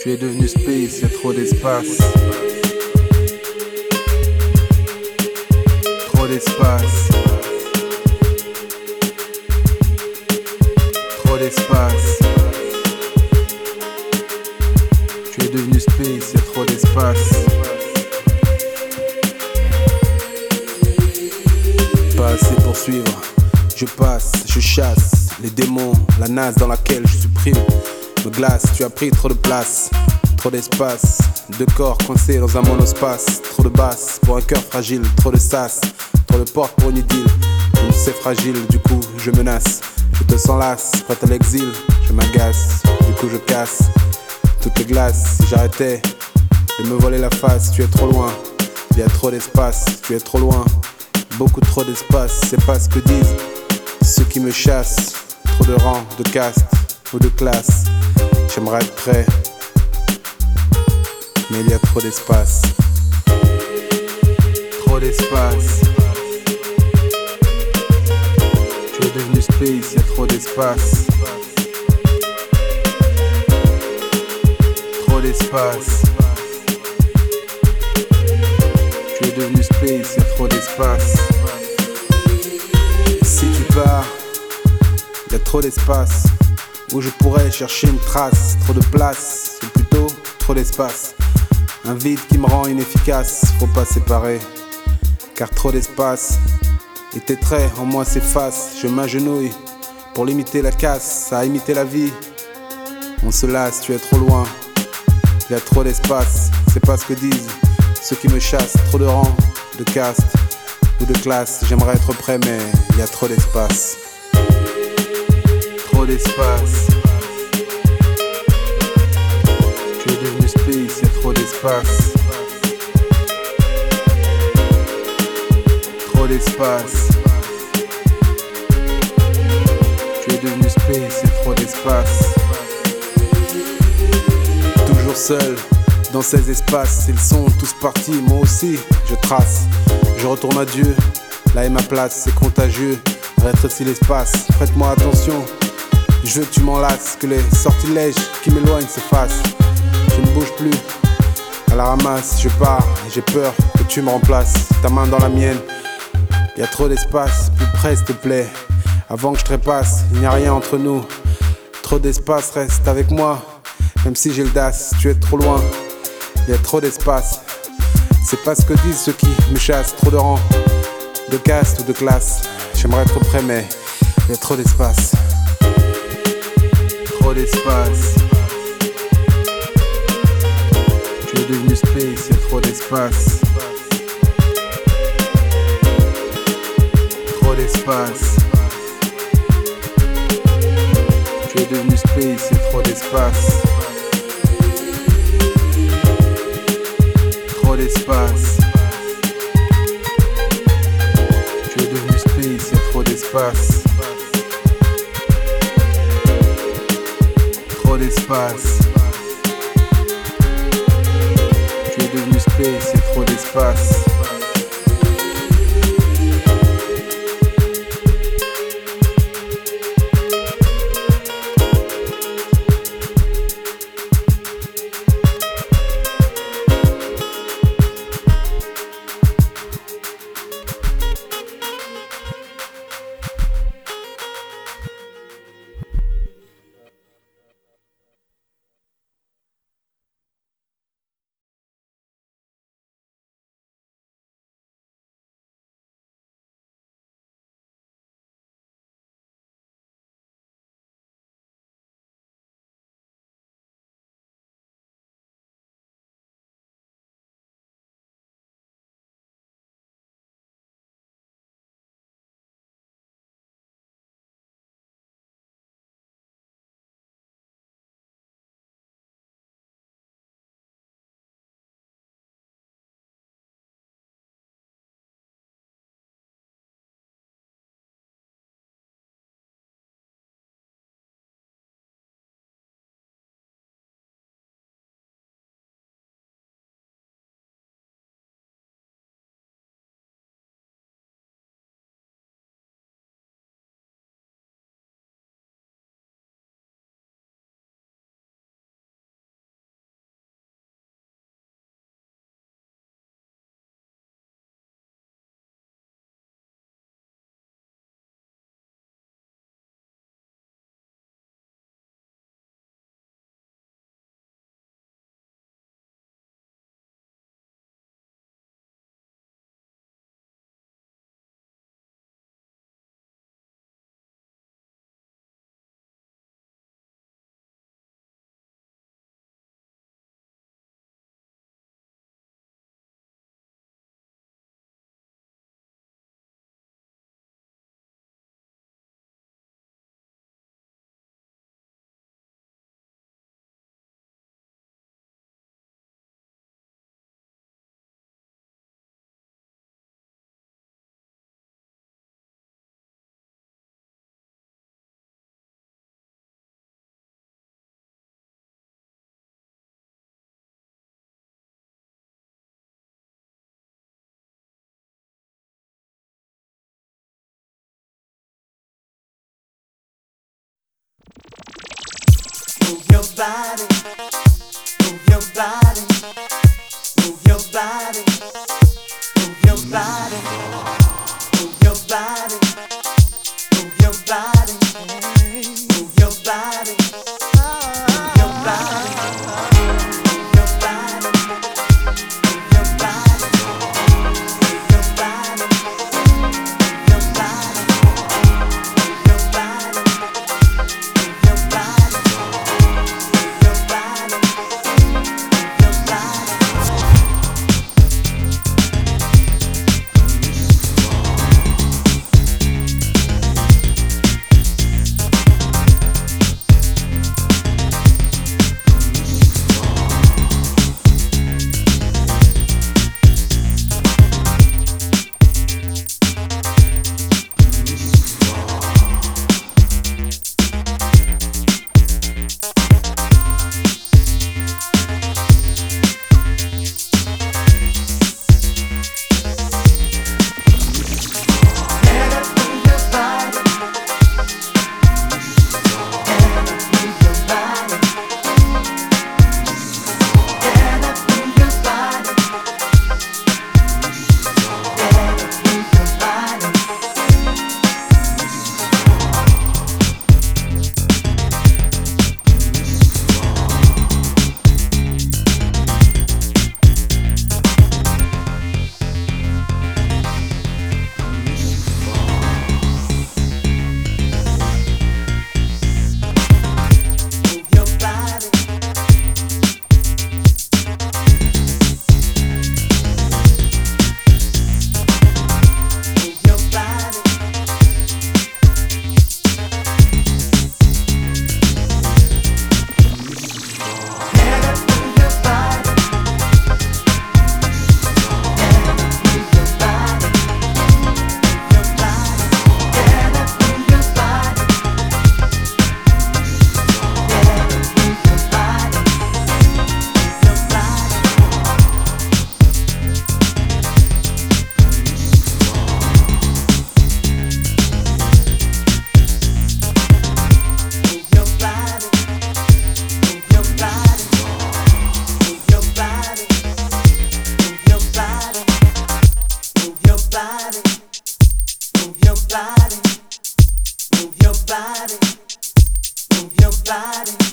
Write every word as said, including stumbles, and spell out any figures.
Tu es devenu space, y'a trop d'espace. Trop d'espace. Trop d'espace. Tu es devenu space, y'a trop d'espace. Pas assez pour suivre. Je passe, je chasse les démons, la nasse dans laquelle je supprime. Me glace, tu as pris trop de place, trop d'espace, deux corps coincés dans un monospace. Trop de basse pour un cœur fragile, trop de sas, trop de portes pour une idylle. Je me sais fragile, du coup je menace. Je te sens lasse, prête à l'exil, je m'agace, du coup je casse toutes les glaces. Si j'arrêtais de me voler la face, tu es trop loin, il y a trop d'espace, tu es trop loin, beaucoup trop d'espace. C'est pas ce que disent ceux qui me chassent, trop de rangs, de caste ou de classe. J'aimerais être prêt, mais il y a trop d'espace. Trop d'espace. Tu es devenu space, il y a trop d'espace. Trop d'espace. Tu es devenu space, il y a trop d'espace. Si tu pars, il y a trop d'espace où je pourrais chercher une trace. Trop de place, ou plutôt trop d'espace. Un vide qui me rend inefficace. Faut pas séparer, car trop d'espace. Et tes traits en moi s'effacent. Je m'agenouille pour limiter la casse, à imiter la vie. On se lasse, tu es trop loin. Il y a trop d'espace. C'est pas ce que disent ceux qui me chassent. Trop de rangs, de caste ou de classe. J'aimerais être prêt, mais il y a trop d'espace. Trop d'espace. Tu es devenu space, y'a trop d'espace. Trop d'espace. Tu es devenu space, y'a trop d'espace. Toujours seul dans ces espaces, ils sont tous partis, moi aussi je trace. Je retourne à Dieu, là est ma place, c'est contagieux. Rétrécis l'espace, prête-moi attention. Je veux que tu m'enlaces, que les sortilèges qui m'éloignent s'effacent. Je ne bouge plus, à la ramasse, je pars, j'ai peur que tu me remplaces. Ta main dans la mienne, y a trop d'espace, plus près s'il te plaît. Avant que je trépasse, il n'y a rien entre nous. Trop d'espace, reste avec moi, même si j'ai le das, tu es trop loin. Y a trop d'espace, c'est pas ce que disent ceux qui me chassent. Trop de rangs, de caste ou de classe. J'aimerais être prêt, mais y a trop d'espace. Trop d'espace. Tu es devenu space, y'a trop d'espace. Trop d'espace. Tu es devenu space, y'a trop d'espace. Trop d'espace. Tu es devenu space, y'a trop d'espace. Trop d'espace. Tu es devenu space, y'a trop d'espace. body, move your body, move your body, move your body, move your body, move your body, move your body, move your body. Move your body, move your body.